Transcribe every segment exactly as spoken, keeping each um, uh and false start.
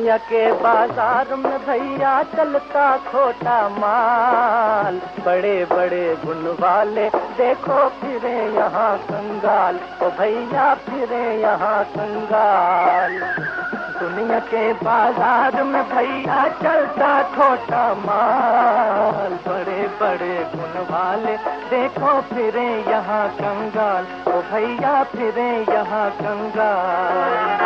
दुनिया के बाजार में भैया चलता खोटा माल, बड़े बड़े गुण वाले देखो फिरे यहाँ कंगाल, ओ भैया फिरे यहाँ कंगाल। दुनिया के बाजार में भैया चलता खोटा माल, बड़े बड़े गुण वाले देखो फिरे यहाँ कंगाल, ओ भैया फिरे यहाँ कंगाल।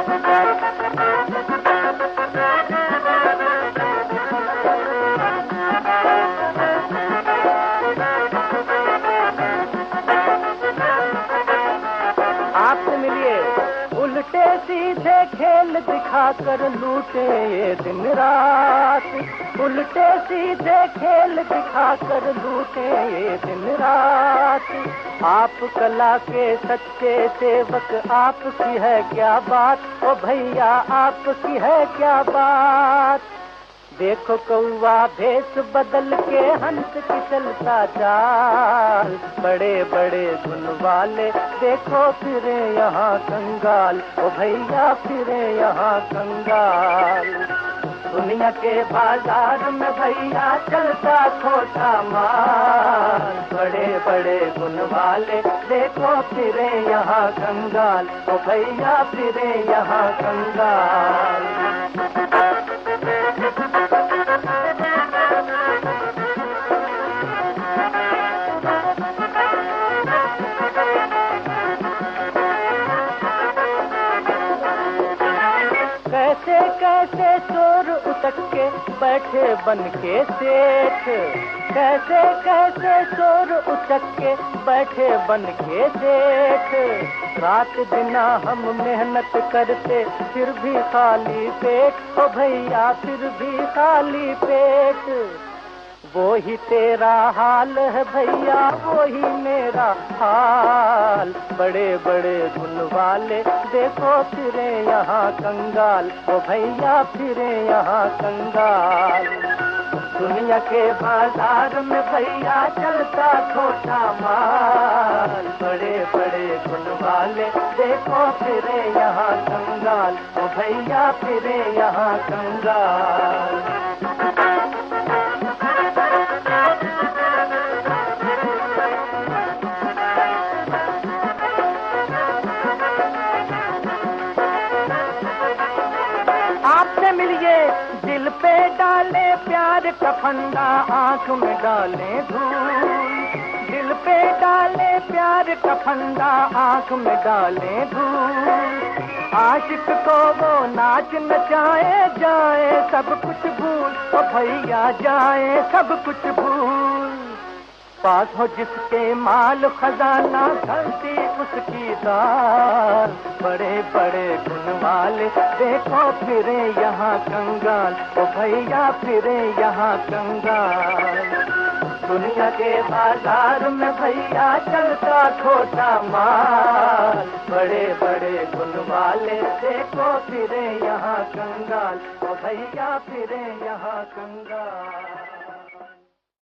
आपसे मिलिए उल्टे सीधे खेल दिखाकर लूटे ये दिन रात, उल्टे सीधे खेल दिखाकर लूटे ये दिन रात। आप कला के सच्चे सेवक, आपकी है क्या बात, ओ भैया आपकी है क्या बात। देखो कौवा भेष बदल के हंस की चलता चाल, बड़े बड़े गुण वाले देखो फिरे यहाँ कंगाल, ओ भैया फिरे यहाँ कंगाल। दुनिया के बाजार में भैया चलता खोटा माल, बड़े बड़े गुण वाले देखो फिरे यहाँ कंगाल, ओ भैया फिरे यहाँ कंगाल। कैसे कैसे चोर उतक के बैठे बन के सेठ, कैसे कैसे चोर उतक के बैठे बन के सेठ। रात दिना हम मेहनत करते फिर भी खाली पेट, ओ भैया फिर भी खाली पेट। वो ही तेरा हाल है भैया वो ही मेरा हाल, बड़े बड़े गुण वाले देखो फिरे यहाँ कंगाल, ओ भैया फिरे यहाँ कंगाल। दुनिया के बाजार में भैया चलता खोटा माल, बड़े बड़े गुण वाले देखो फिरे यहाँ कंगाल, ओ भैया फिरे यहाँ कंगाल। आपसे मिलिए दिल पे डाले प्यार का फंदा, आंख में डाले धूल, दिल पे डाले प्यार का फंदा, आंख में डाले धूल। आशिक को वो नाच नचाए जाए सब कुछ भूल, ओ भैया जाए सब कुछ भूल। पास हो जिसके माल खजाना धरती उसकी दाल, बड़े बड़े गुण वाले देखो फिरे यहाँ कंगाल, ओ भैया फिरे यहाँ कंगाल। दुनिया के बाजार में भैया चलता खोटा माल, बड़े बड़े गुण वाले देखो फिरे यहाँ कंगाल, ओ भैया फिरे यहाँ कंगाल।